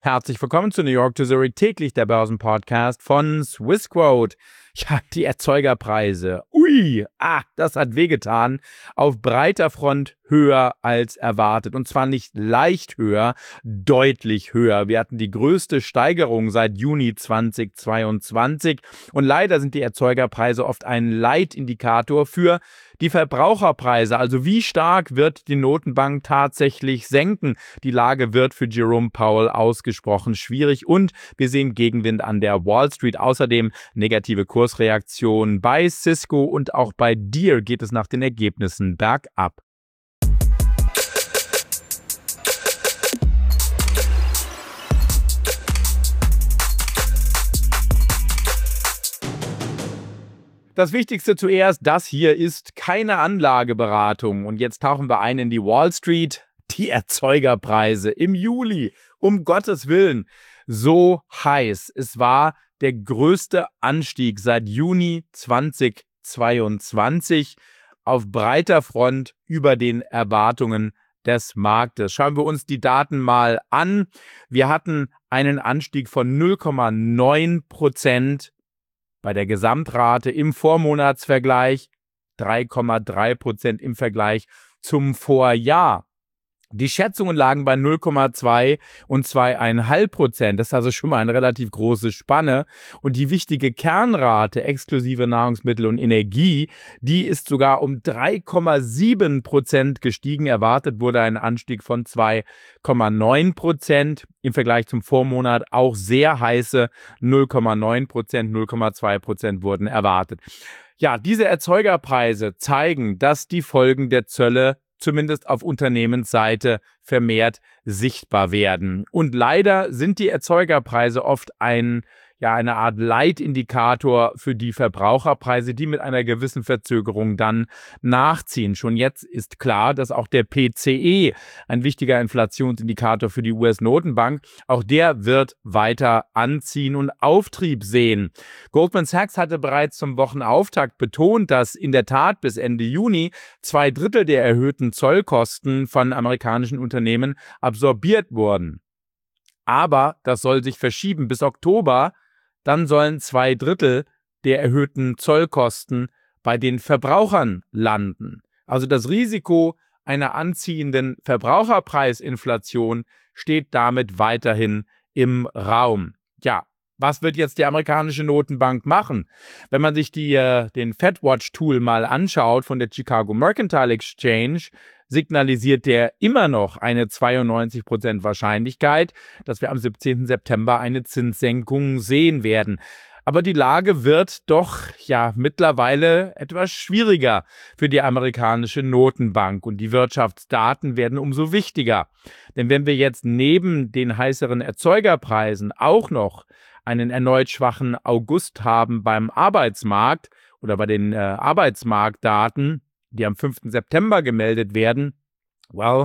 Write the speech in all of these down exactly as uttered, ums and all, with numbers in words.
Herzlich willkommen zu New York to Zurich täglich, der Börsenpodcast von Swissquote. Ja, die Erzeugerpreise. Ui, ah, das hat wehgetan. Auf breiter Front höher als erwartet. Und zwar nicht leicht höher, deutlich höher. Wir hatten die größte Steigerung seit Juni zweitausendzweiundzwanzig. Und leider sind die Erzeugerpreise oft ein Leitindikator für die Verbraucherpreise. Also wie stark wird die Notenbank tatsächlich senken? Die Lage wird für Jerome Powell ausgesprochen schwierig. Und wir sehen Gegenwind an der Wall Street. Außerdem negative Kursreaktionen bei Cisco und auch bei Deere geht es nach den Ergebnissen bergab. Das Wichtigste zuerst, das hier ist keine Anlageberatung. Und jetzt tauchen wir ein in die Wall Street. Die Erzeugerpreise im Juli, um Gottes Willen, so heiß. Es war der größte Anstieg seit Juni zweitausendzweiundzwanzig auf breiter Front über den Erwartungen des Marktes. Schauen wir uns die Daten mal an. Wir hatten einen Anstieg von null Komma neun Prozent bei der Gesamtrate im Vormonatsvergleich, drei Komma drei Prozent im Vergleich zum Vorjahr. Die Schätzungen lagen bei null Komma zwei und zwei Komma fünf Prozent. Das ist also schon mal eine relativ große Spanne. Und die wichtige Kernrate exklusive Nahrungsmittel und Energie, die ist sogar um drei Komma sieben Prozent gestiegen. Erwartet wurde ein Anstieg von zwei Komma neun Prozent. Im Vergleich zum Vormonat auch sehr heiße null Komma neun Prozent, null Komma zwei Prozent wurden erwartet. Ja, diese Erzeugerpreise zeigen, dass die Folgen der Zölle zumindest auf Unternehmensseite vermehrt sichtbar werden. Und leider sind die Erzeugerpreise oft ein, ja, eine Art Leitindikator für die Verbraucherpreise, die mit einer gewissen Verzögerung dann nachziehen. Schon jetzt ist klar, dass auch der P C E, ein wichtiger Inflationsindikator für die U S-Notenbank, auch der wird weiter anziehen und Auftrieb sehen. Goldman Sachs hatte bereits zum Wochenauftakt betont, dass in der Tat bis Ende Juni zwei Drittel der erhöhten Zollkosten von amerikanischen Unternehmen absorbiert wurden. Aber das soll sich verschieben bis Oktober. Dann sollen zwei Drittel der erhöhten Zollkosten bei den Verbrauchern landen. Also das Risiko einer anziehenden Verbraucherpreisinflation steht damit weiterhin im Raum. Ja, was wird jetzt die amerikanische Notenbank machen? Wenn man sich die, äh, den FedWatch-Tool mal anschaut von der Chicago Mercantile Exchange, signalisiert der immer noch eine zweiundneunzig Prozent Wahrscheinlichkeit, dass wir am siebzehnten September eine Zinssenkung sehen werden. Aber die Lage wird doch ja mittlerweile etwas schwieriger für die amerikanische Notenbank und die Wirtschaftsdaten werden umso wichtiger. Denn wenn wir jetzt neben den heißeren Erzeugerpreisen auch noch einen erneut schwachen August haben beim Arbeitsmarkt oder bei den äh, Arbeitsmarktdaten, die am fünften September gemeldet werden, well,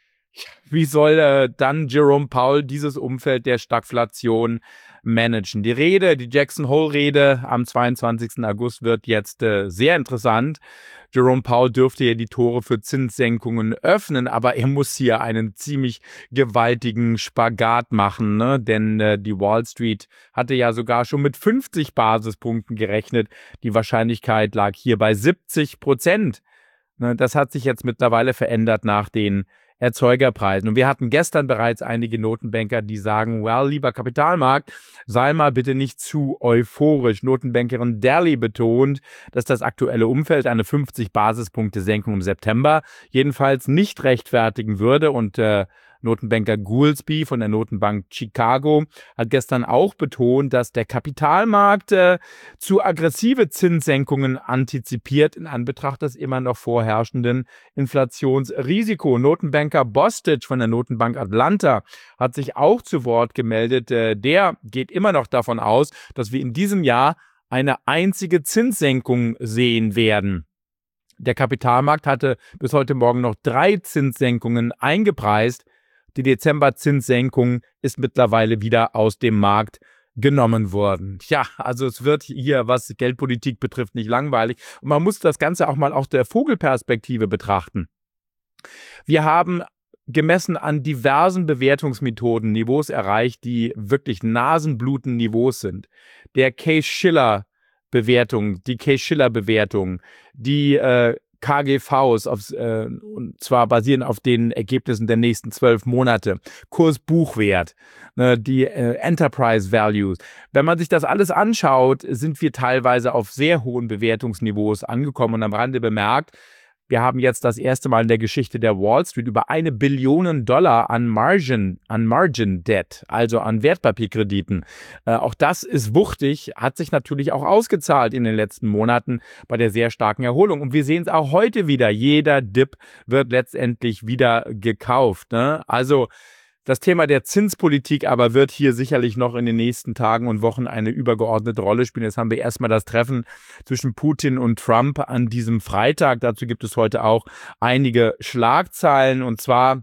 wie soll äh, dann Jerome Powell dieses Umfeld der Stagflation managen? Die Rede, die Jackson-Hole-Rede am zweiundzwanzigsten August wird jetzt äh, sehr interessant. Jerome Powell dürfte ja die Tore für Zinssenkungen öffnen, aber er muss hier einen ziemlich gewaltigen Spagat machen, ne? Denn äh, die Wall Street hatte ja sogar schon mit fünfzig Basispunkten gerechnet. Die Wahrscheinlichkeit lag hier bei siebzig Prozent. Ne? Das hat sich jetzt mittlerweile verändert nach den Erzeugerpreisen. Und wir hatten gestern bereits einige Notenbanker, die sagen, well, lieber Kapitalmarkt, sei mal bitte nicht zu euphorisch. Notenbankerin Daly betont, dass das aktuelle Umfeld eine fünfzig Basispunkte Senkung im September jedenfalls nicht rechtfertigen würde und äh, Notenbanker Goolsbee von der Notenbank Chicago hat gestern auch betont, dass der Kapitalmarkt äh, zu aggressive Zinssenkungen antizipiert in Anbetracht des immer noch vorherrschenden Inflationsrisiko. Notenbanker Bostic von der Notenbank Atlanta hat sich auch zu Wort gemeldet. Äh, der geht immer noch davon aus, dass wir in diesem Jahr eine einzige Zinssenkung sehen werden. Der Kapitalmarkt hatte bis heute Morgen noch drei Zinssenkungen eingepreist. Die Dezember-Zinssenkung ist mittlerweile wieder aus dem Markt genommen worden. Ja, also es wird hier, was Geldpolitik betrifft, nicht langweilig. Und man muss das Ganze auch mal aus der Vogelperspektive betrachten. Wir haben gemessen an diversen Bewertungsmethoden Niveaus erreicht, die wirklich nasenblutend Niveaus sind. Der Case-Shiller-Bewertung, die Case-Shiller-Bewertung, die äh, K G Vs, auf, äh, und zwar basierend auf den Ergebnissen der nächsten zwölf Monate, Kurs-Buchwert, ne, die äh, Enterprise Values. Wenn man sich das alles anschaut, sind wir teilweise auf sehr hohen Bewertungsniveaus angekommen und am Rande bemerkt, wir haben jetzt das erste Mal in der Geschichte der Wall Street über eine Billion Dollar an Margin, an Margin Debt, also an Wertpapierkrediten. Äh, auch das ist wuchtig, hat sich natürlich auch ausgezahlt in den letzten Monaten bei der sehr starken Erholung. Und wir sehen es auch heute wieder. Jeder Dip wird letztendlich wieder gekauft, ne? Also das Thema der Zinspolitik aber wird hier sicherlich noch in den nächsten Tagen und Wochen eine übergeordnete Rolle spielen. Jetzt haben wir erstmal das Treffen zwischen Putin und Trump an diesem Freitag. Dazu gibt es heute auch einige Schlagzeilen. Und zwar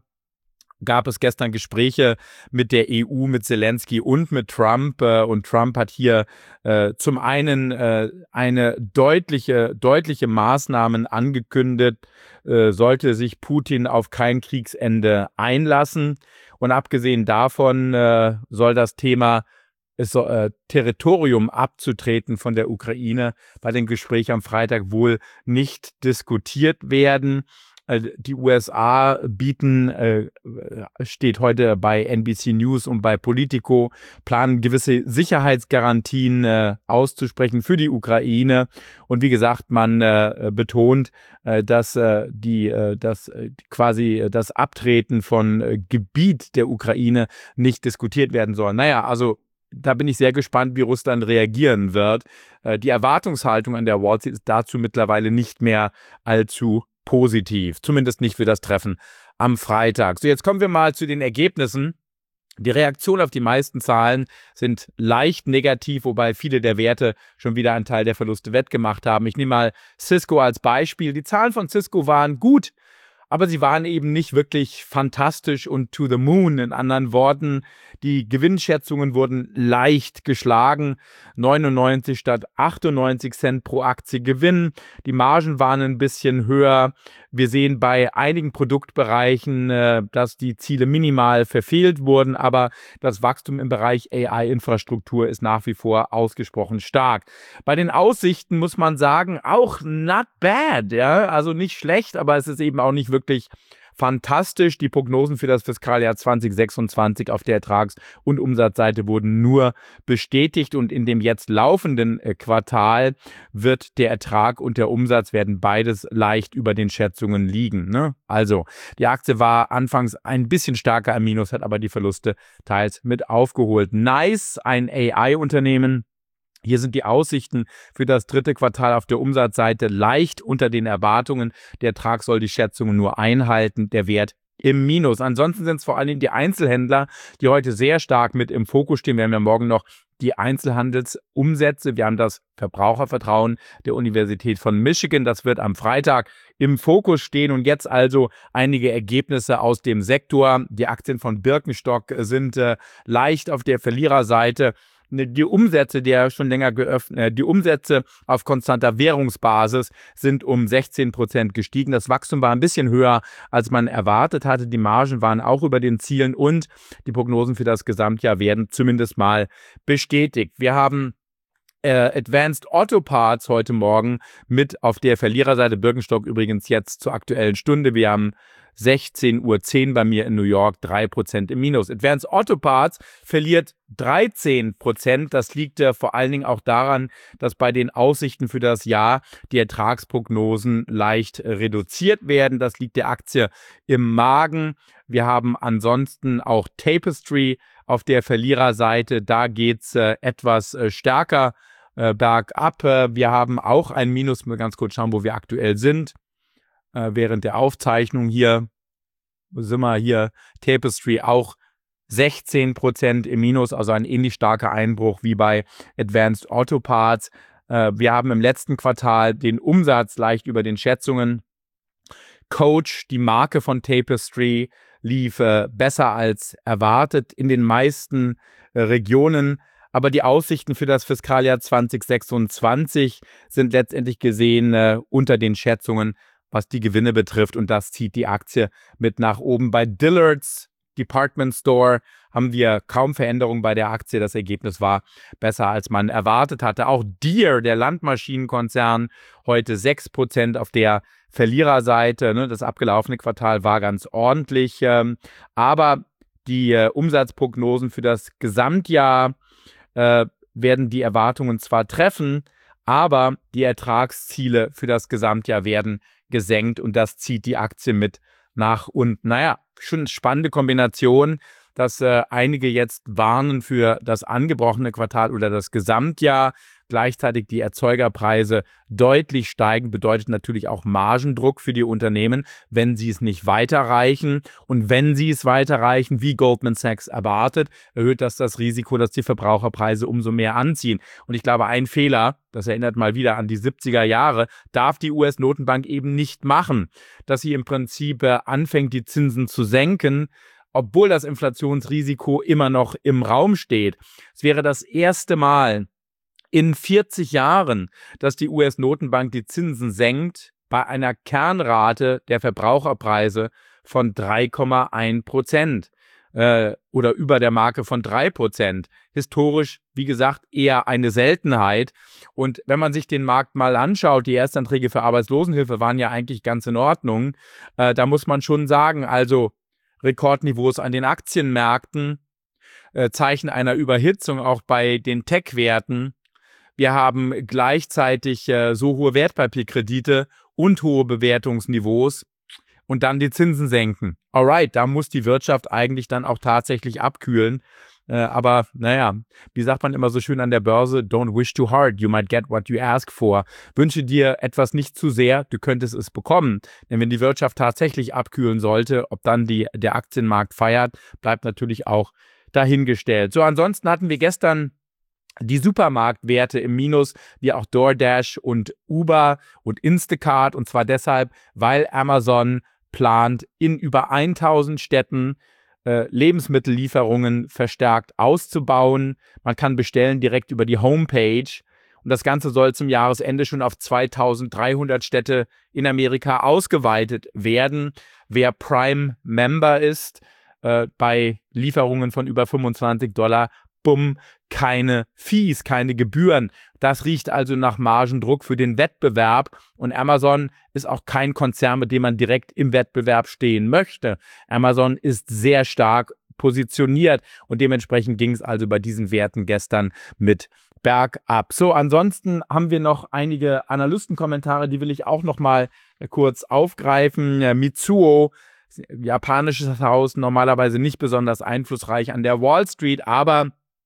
gab es gestern Gespräche mit der E U, mit Zelensky und mit Trump. Und Trump hat hier äh, zum einen äh, eine deutliche, deutliche Maßnahmen angekündigt, äh, sollte sich Putin auf kein Kriegsende einlassen. Und abgesehen davon äh, soll das Thema es soll, äh, Territorium abzutreten von der Ukraine bei dem Gespräch am Freitag wohl nicht diskutiert werden. Die U S A bieten, äh, steht heute bei N B C News und bei Politico, planen gewisse Sicherheitsgarantien äh, auszusprechen für die Ukraine. Und wie gesagt, man äh, betont, äh, dass, äh, die, äh, dass äh, quasi das Abtreten von äh, Gebiet der Ukraine nicht diskutiert werden soll. Naja, also da bin ich sehr gespannt, wie Russland reagieren wird. Äh, die Erwartungshaltung an der Wall Street ist dazu mittlerweile nicht mehr allzu positiv, zumindest nicht für das Treffen am Freitag. So, jetzt kommen wir mal zu den Ergebnissen. Die Reaktionen auf die meisten Zahlen sind leicht negativ, wobei viele der Werte schon wieder einen Teil der Verluste wettgemacht haben. Ich nehme mal Cisco als Beispiel. Die Zahlen von Cisco waren gut, aber sie waren eben nicht wirklich fantastisch und to the moon. In anderen Worten, die Gewinnschätzungen wurden leicht geschlagen. neunundneunzig statt achtundneunzig Cent pro Aktie Gewinn. Die Margen waren ein bisschen höher. Wir sehen bei einigen Produktbereichen, äh, dass die Ziele minimal verfehlt wurden, aber das Wachstum im Bereich A I-Infrastruktur ist nach wie vor ausgesprochen stark. Bei den Aussichten muss man sagen, auch not bad, ja, also nicht schlecht, aber es ist eben auch nicht wirklich fantastisch. Die Prognosen für das Fiskaljahr zwanzig sechsundzwanzig auf der Ertrags- und Umsatzseite wurden nur bestätigt und in dem jetzt laufenden äh, Quartal wird der Ertrag und der Umsatz werden beides leicht über den Schätzungen liegen, ne? Also die Aktie war anfangs ein bisschen stärker im Minus, hat aber die Verluste teils mit aufgeholt. Nice, ein A I-Unternehmen. Hier sind die Aussichten für das dritte Quartal auf der Umsatzseite leicht unter den Erwartungen. Der Ertrag soll die Schätzungen nur einhalten, der Wert im Minus. Ansonsten sind es vor allem die Einzelhändler, die heute sehr stark mit im Fokus stehen. Wir haben ja morgen noch die Einzelhandelsumsätze. Wir haben das Verbrauchervertrauen der Universität von Michigan. Das wird am Freitag im Fokus stehen. Und jetzt also einige Ergebnisse aus dem Sektor. Die Aktien von Birkenstock sind äh, leicht auf der Verliererseite. Die Umsätze, der schon länger geöffnet, die Umsätze auf konstanter Währungsbasis sind um sechzehn Prozent gestiegen. Das Wachstum war ein bisschen höher, als man erwartet hatte. Die Margen waren auch über den Zielen und die Prognosen für das Gesamtjahr werden zumindest mal bestätigt. Wir haben äh, Advanced Auto Parts heute Morgen mit auf der Verliererseite. Birkenstock übrigens jetzt zur aktuellen Stunde. Wir haben sechzehn Uhr zehn bei mir in New York, drei Prozent im Minus. Advanced Auto Parts verliert dreizehn Prozent. Das liegt äh, vor allen Dingen auch daran, dass bei den Aussichten für das Jahr die Ertragsprognosen leicht äh, reduziert werden. Das liegt der Aktie im Magen. Wir haben ansonsten auch Tapestry auf der Verliererseite. Da geht es äh, etwas äh, stärker äh, bergab. Äh, wir haben auch ein Minus. Mal ganz kurz schauen, wo wir aktuell sind. Während der Aufzeichnung hier, wo sind wir hier, Tapestry auch sechzehn Prozent im Minus, also ein ähnlich starker Einbruch wie bei Advanced Auto Parts. Wir haben im letzten Quartal den Umsatz leicht über den Schätzungen. Coach, die Marke von Tapestry, lief besser als erwartet in den meisten Regionen. Aber die Aussichten für das Fiskaljahr zwanzig sechsundzwanzig sind letztendlich gesehen unter den Schätzungen. was die Gewinne betrifft. Und das zieht die Aktie mit nach oben. Bei Dillard's Department Store haben wir kaum Veränderungen bei der Aktie. Das Ergebnis war besser, als man erwartet hatte. Auch Deere, der Landmaschinenkonzern, heute sechs Prozent auf der Verliererseite. Das abgelaufene Quartal war ganz ordentlich. Aber die Umsatzprognosen für das Gesamtjahr werden die Erwartungen zwar treffen, aber die Ertragsziele für das Gesamtjahr werden gesenkt und das zieht die Aktie mit nach unten. Naja, schon eine spannende Kombination, dass äh, einige jetzt warnen für das angebrochene Quartal oder das Gesamtjahr. Gleichzeitig die Erzeugerpreise deutlich steigen, bedeutet natürlich auch Margendruck für die Unternehmen, wenn sie es nicht weiterreichen. Und wenn sie es weiterreichen, wie Goldman Sachs erwartet, erhöht das das Risiko, dass die Verbraucherpreise umso mehr anziehen. Und ich glaube, ein Fehler, das erinnert mal wieder an die siebziger Jahre, darf die U S-Notenbank eben nicht machen, dass sie im Prinzip äh, anfängt, die Zinsen zu senken, obwohl das Inflationsrisiko immer noch im Raum steht. Es wäre das erste Mal in vierzig Jahren, dass die U S-Notenbank die Zinsen senkt bei einer Kernrate der Verbraucherpreise von drei Komma eins Prozent äh, oder über der Marke von drei Prozent. Historisch, wie gesagt, eher eine Seltenheit. Und wenn man sich den Markt mal anschaut, die Erstanträge für Arbeitslosenhilfe waren ja eigentlich ganz in Ordnung. Äh, da muss man schon sagen, also Rekordniveaus an den Aktienmärkten, äh, Zeichen einer Überhitzung auch bei den Tech-Werten. Wir haben gleichzeitig äh, so hohe Wertpapierkredite und hohe Bewertungsniveaus und dann die Zinsen senken. Alright, da muss die Wirtschaft eigentlich dann auch tatsächlich abkühlen. Äh, aber naja, wie sagt man immer so schön an der Börse, don't wish too hard, you might get what you ask for. Wünsche dir etwas nicht zu sehr, du könntest es bekommen. Denn wenn die Wirtschaft tatsächlich abkühlen sollte, ob dann die, der Aktienmarkt feiert, bleibt natürlich auch dahingestellt. So, ansonsten hatten wir gestern die Supermarktwerte im Minus, wie auch DoorDash und Uber und Instacart. Und zwar deshalb, weil Amazon plant, in über tausend Städten äh, Lebensmittellieferungen verstärkt auszubauen. Man kann bestellen direkt über die Homepage. Und das Ganze soll zum Jahresende schon auf zweitausenddreihundert Städte in Amerika ausgeweitet werden. Wer Prime-Member ist, äh, bei Lieferungen von über fünfundzwanzig Dollar, bumm, keine Fees, keine Gebühren. Das riecht also nach Margendruck für den Wettbewerb. Und Amazon ist auch kein Konzern, mit dem man direkt im Wettbewerb stehen möchte. Amazon ist sehr stark positioniert und dementsprechend ging es also bei diesen Werten gestern mit bergab. So, ansonsten haben wir noch einige Analystenkommentare, die will ich auch noch mal kurz aufgreifen. Mizuho, japanisches Haus, normalerweise nicht besonders einflussreich an der Wall Street, aber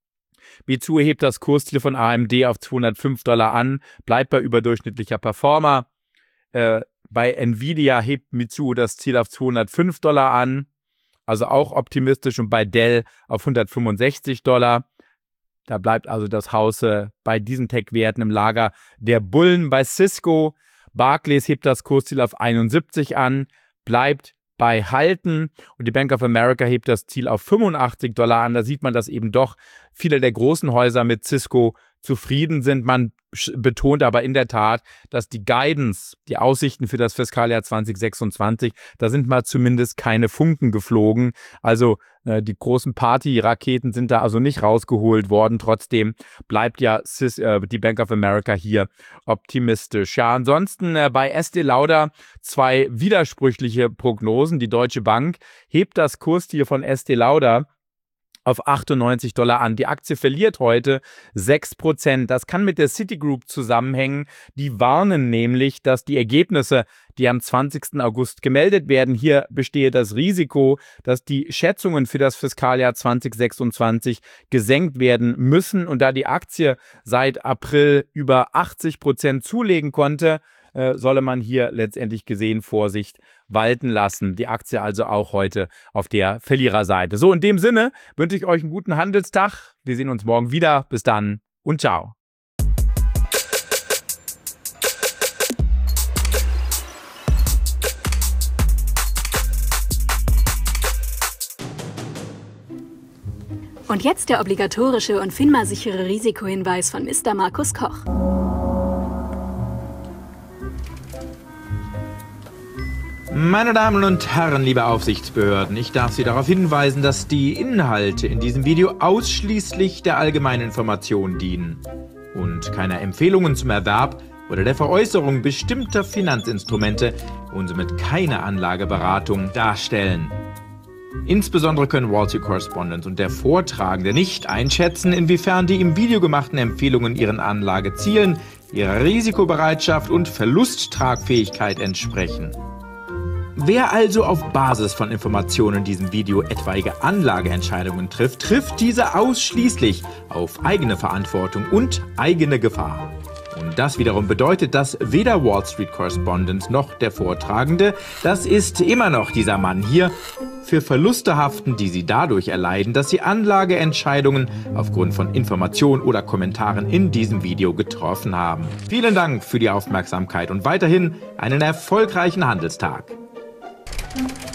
Mizuho hebt das Kursziel von A M D auf zweihundertfünf Dollar an, bleibt bei überdurchschnittlicher Performer. Äh, bei Nvidia hebt Mizuho das Ziel auf zweihundertfünf Dollar an, also auch optimistisch, und bei Dell auf hundertfünfundsechzig Dollar. Da bleibt also das Haus äh, bei diesen Tech-Werten im Lager der Bullen. Bei Cisco, Barclays hebt das Kursziel auf einundsiebzig an, bleibt bei Halten, und die Bank of America hebt das Ziel auf fünfundachtzig Dollar an. Da sieht man, dass eben doch viele der großen Häuser mit Cisco zufrieden sind. Man betont aber in der Tat, dass die Guidance, die Aussichten für das Fiskaljahr zwanzig sechsundzwanzig, da sind mal zumindest keine Funken geflogen. Also äh, die großen Party-Raketen sind da also nicht rausgeholt worden. Trotzdem bleibt ja Cis, äh, die Bank of America hier optimistisch. Ja, ansonsten äh, bei Estée Lauder zwei widersprüchliche Prognosen. Die Deutsche Bank hebt das Kursziel von Estée Lauder auf achtundneunzig Dollar an. Die Aktie verliert heute sechs Prozent. Das kann mit der Citigroup zusammenhängen. Die warnen nämlich, dass die Ergebnisse, die am zwanzigsten August gemeldet werden, hier bestehe das Risiko, dass die Schätzungen für das Fiskaljahr zwanzig sechsundzwanzig gesenkt werden müssen. Und da die Aktie seit April über achtzig Prozent zulegen konnte, solle man hier letztendlich gesehen Vorsicht walten lassen. Die Aktie also auch heute auf der Verliererseite. So, in dem Sinne wünsche ich euch einen guten Handelstag. Wir sehen uns morgen wieder. Bis dann und ciao. Und jetzt der obligatorische und FINMA-sichere Risikohinweis von Mister Markus Koch. Meine Damen und Herren, liebe Aufsichtsbehörden, ich darf Sie darauf hinweisen, dass die Inhalte in diesem Video ausschließlich der allgemeinen Information dienen und keine Empfehlungen zum Erwerb oder der Veräußerung bestimmter Finanzinstrumente und somit keine Anlageberatung darstellen. Insbesondere können Wall Street Correspondent und der Vortragende nicht einschätzen, inwiefern die im Video gemachten Empfehlungen ihren Anlagezielen, ihrer Risikobereitschaft und Verlusttragfähigkeit entsprechen. Wer also auf Basis von Informationen in diesem Video etwaige Anlageentscheidungen trifft, trifft diese ausschließlich auf eigene Verantwortung und eigene Gefahr. Und das wiederum bedeutet, dass weder Wall Street Correspondent noch der Vortragende, das ist immer noch dieser Mann hier, für Verluste haften, die sie dadurch erleiden, dass sie Anlageentscheidungen aufgrund von Informationen oder Kommentaren in diesem Video getroffen haben. Vielen Dank für die Aufmerksamkeit und weiterhin einen erfolgreichen Handelstag.